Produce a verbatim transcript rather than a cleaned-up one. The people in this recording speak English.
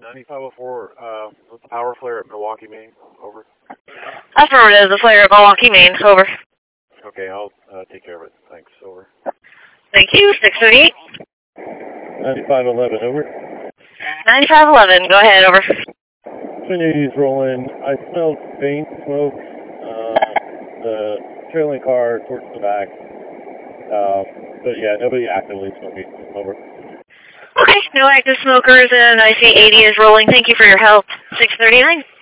ninety-five oh four, uh, what's the power flare at Milwaukee, Maine? Over. Affirmative, the flare at Milwaukee, Maine. Over. Okay, I'll uh, take care of it. Thanks. Over. Thank you. six thirty-eight. ninety-five eleven, over. ninety-five eleven, go ahead, over. Twin eighties rolling. I smelled faint smoke. Uh, the trailing car towards the back. Uh, but yeah, nobody actively smoking. Over. Okay, no active smokers, and I see eighty is rolling. Thank you for your help. six thirty-nine.